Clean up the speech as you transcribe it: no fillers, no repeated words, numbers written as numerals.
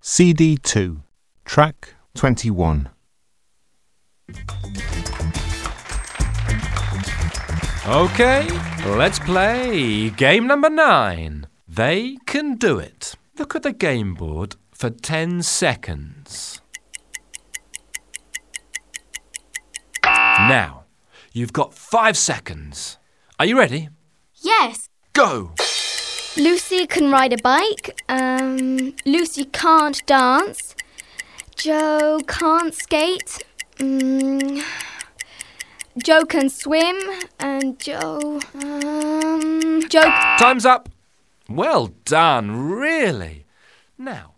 CD 2, track 21. OK, let's play game number 9. They can do it. Look at the game board for 10 seconds. Now, you've got 5 seconds. Are you ready? Yes. Go! Lucy can ride a bike. Lucy can't dance. Joe can't skate. Joe can swim. And Joe... Joe... Time's up. Well done, really. Now,